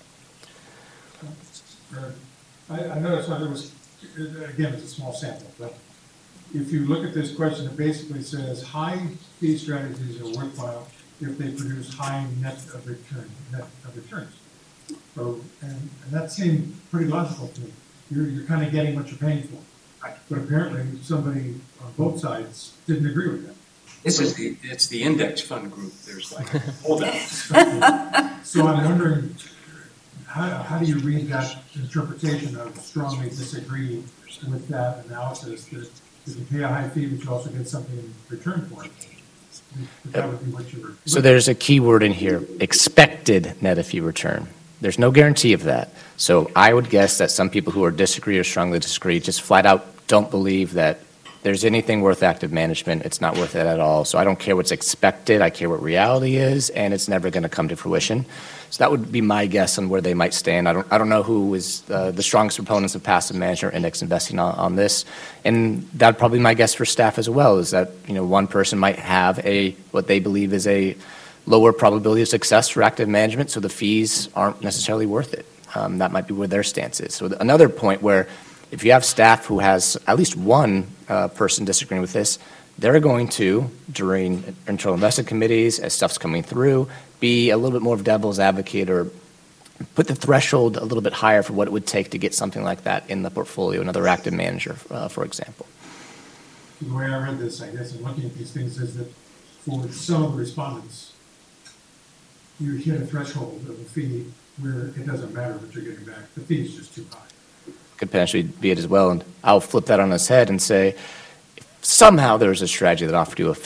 I noticed there was, again, it's a small sample, but if you look at this question, it basically says high fee strategies are worthwhile if they produce high net of returns. So, and that seemed pretty logical to me. You're kind of getting what you're paying for. But apparently somebody on both sides didn't agree with that. It's the index fund group. There's like holdouts. So I'm wondering, how do you read that interpretation of strongly disagree with that analysis that if you pay a high fee, but you also get something in return for it? That would be what you were. So there's a key word in here, expected net of fee return. There's no guarantee of that. So I would guess that some people who are disagree or strongly disagree just flat out don't believe that there's anything worth active management. It's not worth it at all. So I don't care what's expected. I care what reality is, and it's never going to come to fruition. So that would be my guess on where they might stand. I don't know who is the strongest proponents of passive management or index investing on this, and that'd probably be my guess for staff as well. Is that one person might have what they believe is a lower probability of success for active management, so the fees aren't necessarily worth it. That might be where their stance is. So another point where if you have staff who has at least one person disagreeing with this, they're going to, during internal investment committees, as stuff's coming through, be a little bit more of devil's advocate or put the threshold a little bit higher for what it would take to get something like that in the portfolio, another active manager, for example. The way I read this, I guess, in looking at these things, is that for some of the respondents, you hit a threshold of a fee where it doesn't matter what you're getting back. The fee is just too high. Could potentially be it as well. And I'll flip that on its head and say, if somehow there's a strategy that offered you a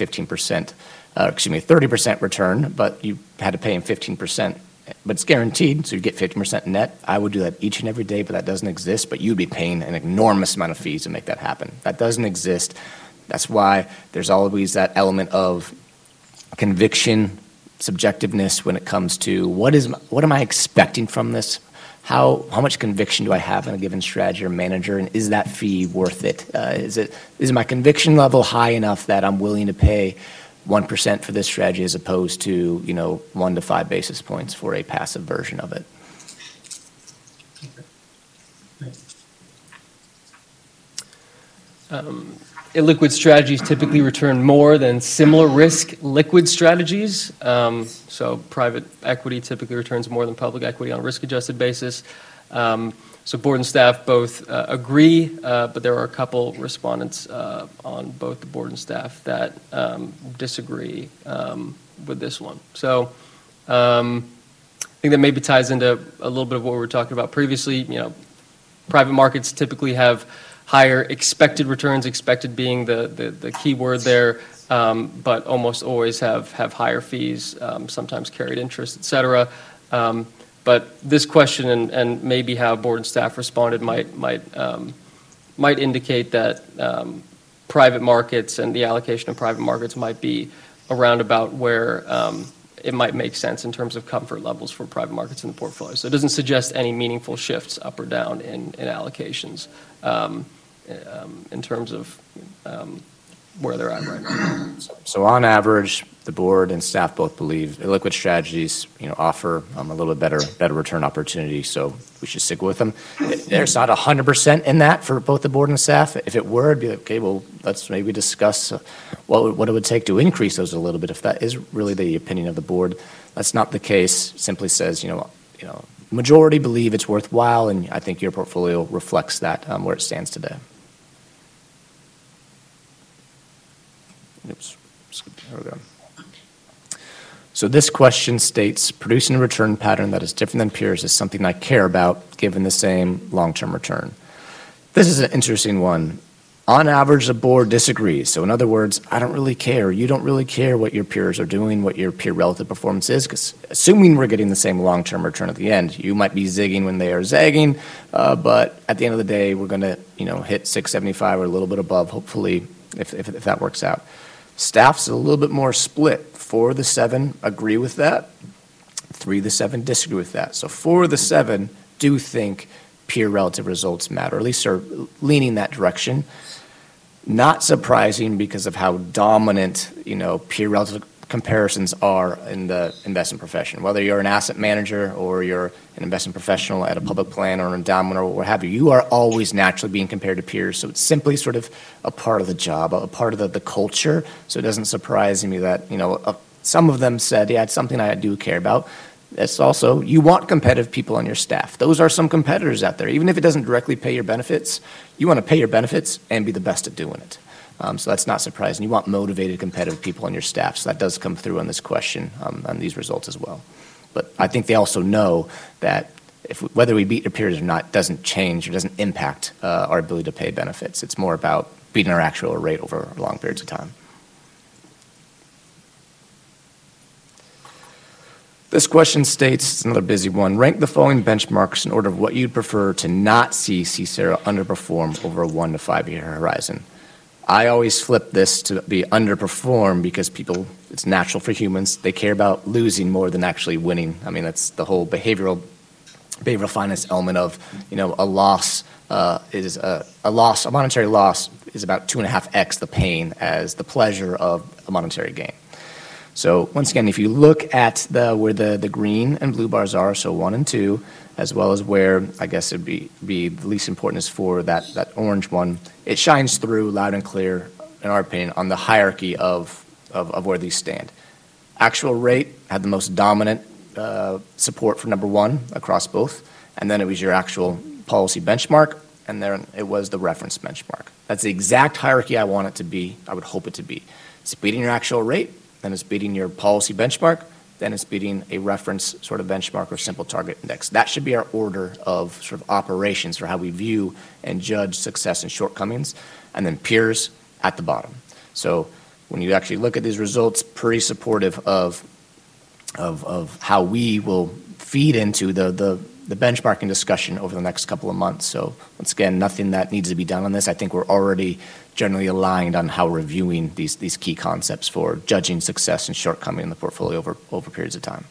30% return, but you had to pay him 15%, but it's guaranteed, so you get 15% net. I would do that each and every day, but that doesn't exist. But you'd be paying an enormous amount of fees to make that happen. That doesn't exist. That's why there's always that element of conviction, subjectiveness when it comes to what am I expecting from this? How much conviction do I have in a given strategy or manager, and is that fee worth it? Is my conviction level high enough that I'm willing to pay 1% for this strategy as opposed to 1 to 5 basis points for a passive version of it? Illiquid strategies typically return more than similar risk liquid strategies. So private equity typically returns more than public equity on a risk-adjusted basis. So board and staff both agree, but there are a couple respondents on both the board and staff that disagree with this one. So I think that maybe ties into a little bit of what we were talking about previously. Private markets typically have higher expected returns, expected being the key word there, but almost always have higher fees, sometimes carried interest, et cetera. But this question and maybe how board and staff responded might indicate that private markets and the allocation of private markets might be around about where it might make sense in terms of comfort levels for private markets in the portfolio. So it doesn't suggest any meaningful shifts up or down in allocations in terms of where they're at right now. So on average, the board and staff both believe illiquid strategies, offer a little bit better return opportunity, so we should stick with them. There's not 100% in that for both the board and staff. If it were, it'd be like, okay, well, let's maybe discuss what it would take to increase those a little bit, if that is really the opinion of the board. That's not the case. Simply says, majority believe it's worthwhile, and I think your portfolio reflects that where it stands today. Oops. There we go. So this question states, producing a return pattern that is different than peers is something I care about given the same long-term return. This is an interesting one. On average, the board disagrees. So in other words, I don't really care. You don't really care what your peers are doing, what your peer relative performance is, because assuming we're getting the same long-term return at the end, you might be zigging when they are zagging, but at the end of the day, we're going to hit 675 or a little bit above, hopefully, if that works out. Staff's a little bit more split. 4 of the 7 agree with that. 3 of the 7 disagree with that. So 4 of the 7 do think peer relative results matter, or at least are leaning that direction. Not surprising because of how dominant, peer relative comparisons are in the investment profession. Whether you're an asset manager or you're an investment professional at a public plan or an endowment or what have you, you are always naturally being compared to peers. So it's simply sort of a part of the job, a part of the culture. So it doesn't surprise me that, some of them said, yeah, it's something I do care about. It's also, you want competitive people on your staff. Those are some competitors out there. Even if it doesn't directly pay your benefits, you want to pay your benefits and be the best at doing it. So that's not surprising. You want motivated, competitive people on your staff. So that does come through on this question, on these results as well. But I think they also know that whether we beat our peers or not doesn't change or doesn't impact our ability to pay benefits. It's more about beating our actual rate over long periods of time. This question states, it's another busy one, rank the following benchmarks in order of what you'd prefer to not see CSARA underperform over a 1 to 5 year horizon. I always flip this to be underperform because people, it's natural for humans, they care about losing more than actually winning. I mean, that's the whole behavioral finance element of, a loss is a monetary loss is about 2.5x the pain as the pleasure of a monetary gain. So once again, if you look at where the green and blue bars are, so 1 and 2, as well as where I guess it'd be the least important is for that orange one, it shines through loud and clear, in our opinion, on the hierarchy of where these stand. Actual rate had the most dominant support for number 1 across both, and then it was your actual policy benchmark, and then it was the reference benchmark. That's the exact hierarchy I want it to be, I would hope it to be. It's beating your actual rate, then it's beating your policy benchmark, then it's beating a reference sort of benchmark or simple target index. That should be our order of sort of operations for how we view and judge success and shortcomings, and then peers at the bottom. So when you actually look at these results, pretty supportive of how we will feed into the benchmarking discussion over the next couple of months. So once again, nothing that needs to be done on this. I think we're already generally aligned on how we're viewing these key concepts for judging success and shortcoming in the portfolio over periods of time.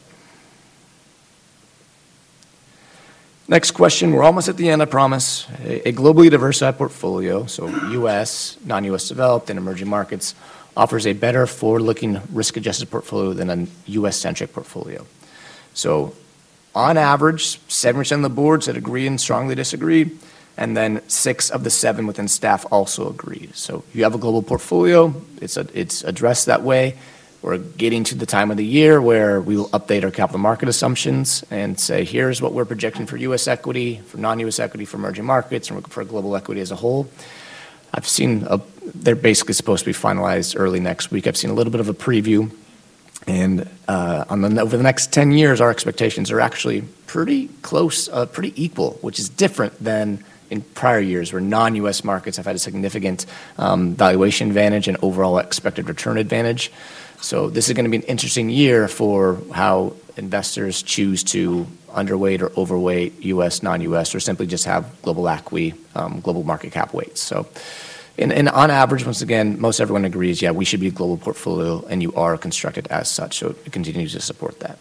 Next question, we're almost at the end, I promise. A globally diversified portfolio, so U.S., non-U.S. developed, and emerging markets, offers a better forward-looking risk-adjusted portfolio than a U.S.-centric portfolio. So on average, 7% of the board said agree and strongly disagree, and then 6 of the 7 within staff also agreed. So you have a global portfolio, it's addressed that way. We're getting to the time of the year where we will update our capital market assumptions and say, here's what we're projecting for U.S. equity, for non-U.S. equity, for emerging markets, and for global equity as a whole. I've seen, they're basically supposed to be finalized early next week. I've seen a little bit of a preview. And over the next 10 years, our expectations are actually pretty close, pretty equal, which is different than in prior years where non-U.S. markets have had a significant valuation advantage and overall expected return advantage. So this is going to be an interesting year for how investors choose to underweight or overweight U.S., non-U.S., or simply just have global equity, global market cap weights. So And on average, once again, most everyone agrees, yeah, we should be a global portfolio, and you are constructed as such, so it continues to support that.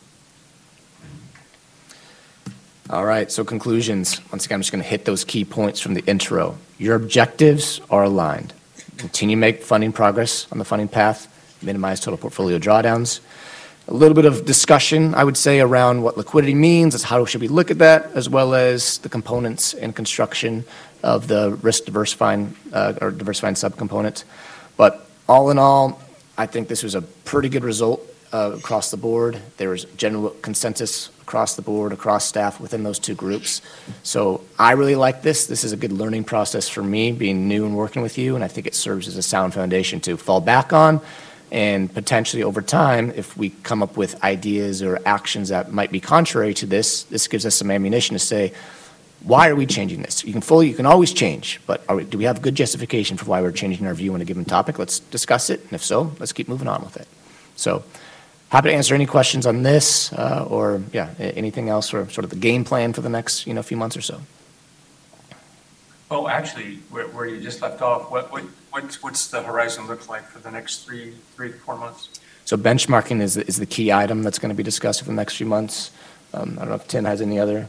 All right, so conclusions. Once again, I'm just going to hit those key points from the intro. Your objectives are aligned. Continue to make funding progress on the funding path, minimize total portfolio drawdowns. A little bit of discussion, I would say, around what liquidity means, is how should we look at that, as well as the components and construction of the risk diversifying or diversifying subcomponent. But all in all, I think this was a pretty good result across the board. There was general consensus across the board, across staff within those two groups. So I really like this. This is a good learning process for me, being new and working with you, and I think it serves as a sound foundation to fall back on. And potentially over time, if we come up with ideas or actions that might be contrary to this, this gives us some ammunition to say, why are we changing this? You can always change, but do we have good justification for why we're changing our view on a given topic? Let's discuss it, and if so, let's keep moving on with it. So happy to answer any questions on this or anything else, or sort of the game plan for the next few months or so. Well, actually, where you just left off, what's the horizon look like for the next 3 to 4 months? So benchmarking is the key item that's going to be discussed for the next few months. I don't know if Tim has any other.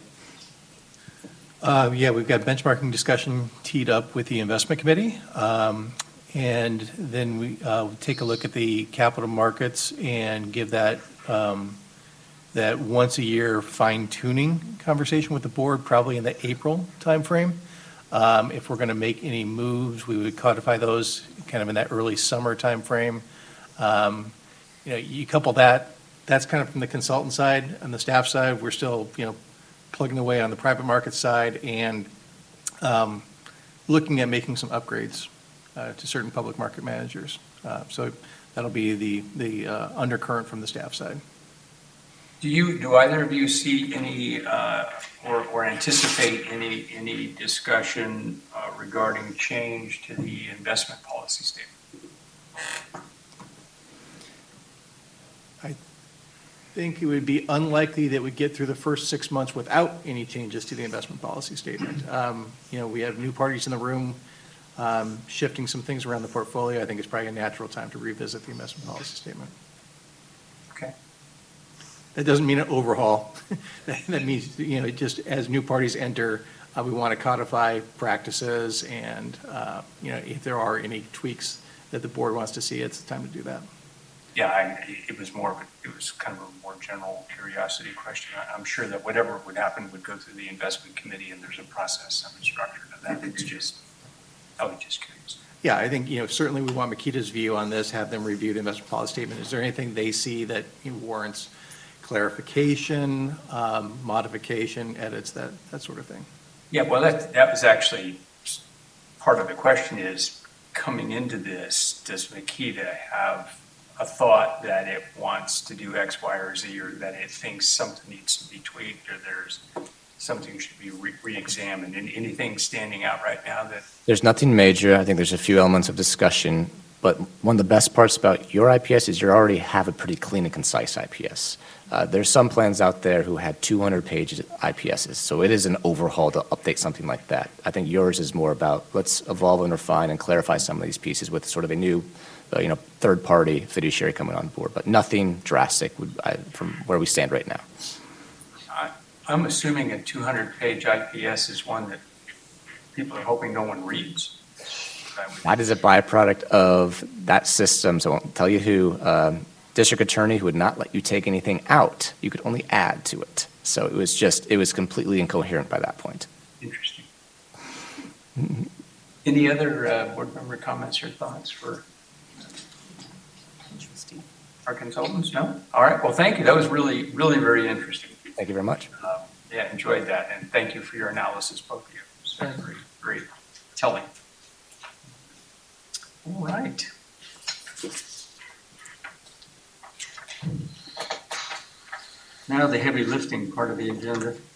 We've got benchmarking discussion teed up with the investment committee. And then we take a look at the capital markets and give that that once a year fine tuning conversation with the board, probably in the April timeframe. If we're going to make any moves, we would codify those kind of in that early summer timeframe. You couple that's kind of from the consultant side. On the staff side, we're still, plugging away on the private market side and looking at making some upgrades to certain public market managers. So that'll be the undercurrent from the staff side. Do either of you see any or anticipate any discussion regarding change to the investment policy statement? I think it would be unlikely that we'd get through the first 6 months without any changes to the investment policy statement. We have new parties in the room shifting some things around the portfolio. I think it's probably a natural time to revisit the investment policy statement. Okay. That doesn't mean an overhaul. That means, just as new parties enter, we want to codify practices and, if there are any tweaks that the board wants to see, it's the time to do that. Yeah, it was kind of a more general curiosity question. I'm sure that whatever would happen would go through the investment committee, and there's a process and a structure to that. I was just curious. Yeah, I think, certainly we want Makita's view on this, have them review the investment policy statement. Is there anything they see that warrants clarification, modification, edits, that sort of thing? Yeah, well, that was actually part of the question is, coming into this, does Makita have a thought that it wants to do X, Y, or Z, or that it thinks something needs to be tweaked, or there's something should be re-examined? And anything standing out right now that? There's nothing major. I think there's a few elements of discussion, but one of the best parts about your IPS is you already have a pretty clean and concise IPS. There's some plans out there who had 200 pages of IPSs, so it is an overhaul to update something like that. I think yours is more about let's evolve and refine and clarify some of these pieces with sort of a new third-party fiduciary coming on board, but nothing drastic from where we stand right now. I'm assuming a 200-page IPS is one that people are hoping no one reads. That is a byproduct of that system, so I won't tell you who, district attorney who would not let you take anything out. You could only add to it. So it was completely incoherent by that point. Interesting. Any other board member comments or thoughts for our consultants? No? All right. Well, thank you. That was really, really very interesting. Thank you very much. Enjoyed that. And thank you for your analysis, both of you. It's very, very telling. All right. Now the heavy lifting part of the agenda.